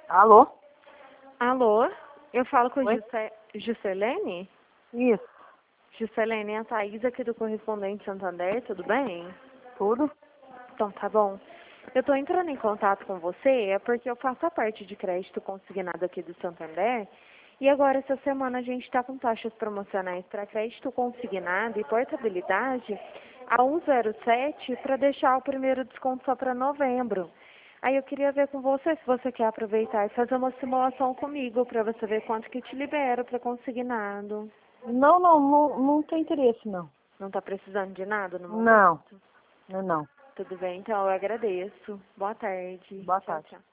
Alô? Alô, eu falo com Oi? Juscelene? Isso, Juscelene, é a Thaís aqui do Correspondente Santander, tudo bem? tudo? Então tá bom. Eu tô entrando em contato com você, é porque eu faço a parte de crédito consignado aqui do Santander, e agora essa semana a gente tá com taxas promocionais para crédito consignado e portabilidade a 1,07 para deixar o primeiro desconto só para novembro. Aí eu queria ver com você se você quer aproveitar e fazer uma simulação comigo para você ver quanto que te libera para consignado. Não tem interesse, não. Não tá precisando de nada no Não, momento? não. Tudo bem, então eu agradeço. Boa tarde. Boa Tchau, tarde. tchau.